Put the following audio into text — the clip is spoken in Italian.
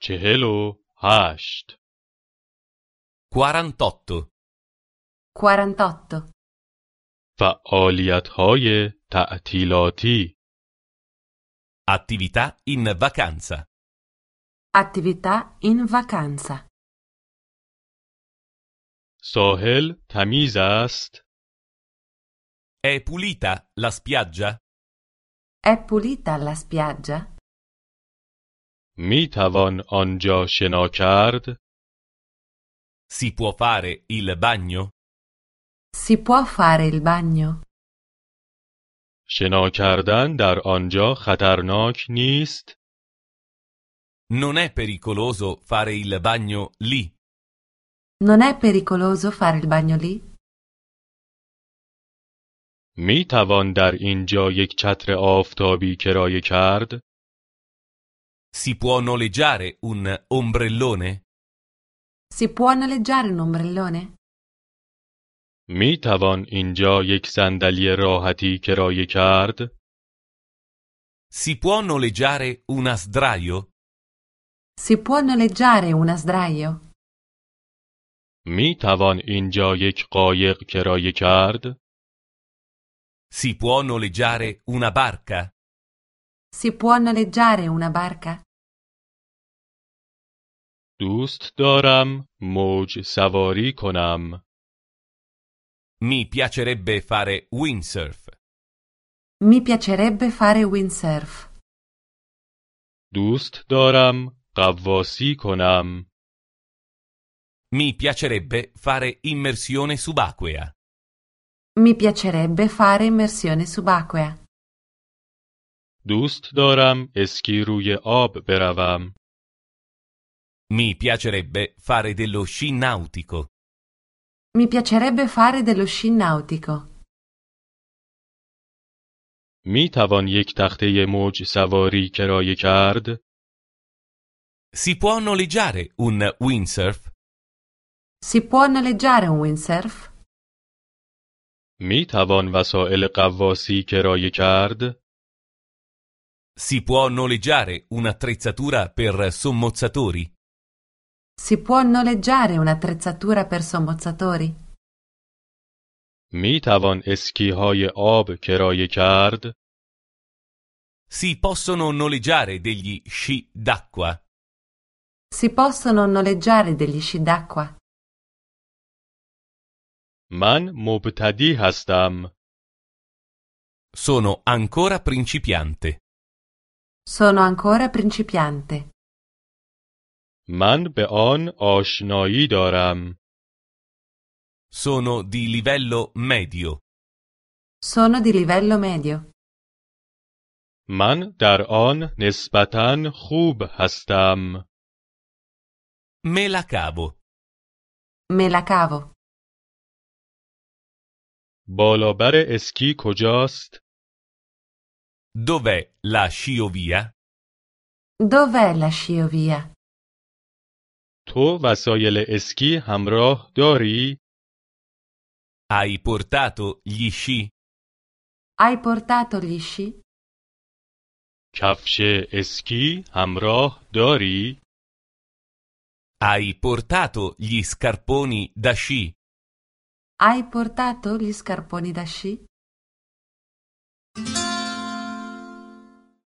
48 48. 48. فعالیت‌های تعطیلاتی Attività in vacanza. Attività in vacanza. ساحل تمیز است؟ È pulita la spiaggia? È pulita la spiaggia? می توان آنجا شنا کرد؟ Si può fare il bagno? Si può fare il bagno? شنا کردن در آنجا خطرناک نیست؟ Non è pericoloso fare il bagno lì? Non è pericoloso fare il bagno lì? می توان در اینجا یک چتر آفتابی کرایه کرد؟ Si può noleggiare un ombrellone? Si può noleggiare un ombrellone? می توان اینجا یک صندلی راحتی کرایه کرد؟ Si può noleggiare una sdraio? Si può noleggiare una sdraio? می توان اینجا یک قایق کرایه کرد؟ Si può noleggiare una barca? Si può noleggiare una barca? دوست دارم موج سواری کنم. Mi piacerebbe fare windsurf. Mi piacerebbe fare windsurf. دوست دارم غواصی کنم. Mi piacerebbe fare immersione subacquea. Mi piacerebbe fare immersione subacquea. دوست دارم اسکی روی آب بروم. Mi piacerebbe fare dello sci nautico. Mi piacerebbe fare dello sci nautico. می توان یک تخته موج سواری کرایه کرد؟ Si può noleggiare un windsurf? Si può noleggiare un windsurf? می توان وسایل غواصی کرایه کرد؟ Si può noleggiare un'attrezzatura per sommozzatori? Si può noleggiare un'attrezzatura per sommozzatori? می توان اسکی های آب کرایه کرد؟ Si possono noleggiare degli sci d'acqua? Si possono noleggiare degli sci d'acqua? من مبتدی هستم. Sono ancora principiante. Sono ancora principiante. من به آن آشنایی دارم. Sono di livello medio. Sono di livello medio. من در آن نسبتاً خوب هستم. Me la cavo. Me la cavo. بالابر اسکی کجاست؟ Dov'è la sciovia? Dov'è la sciovia? تو وسایل اسکی همراه داری؟ Hai portato gli sci? Hai portato gli sci? کفش اسکی همراه داری؟ Hai portato gli scarponi da sci? Hai portato gli scarponi da sci?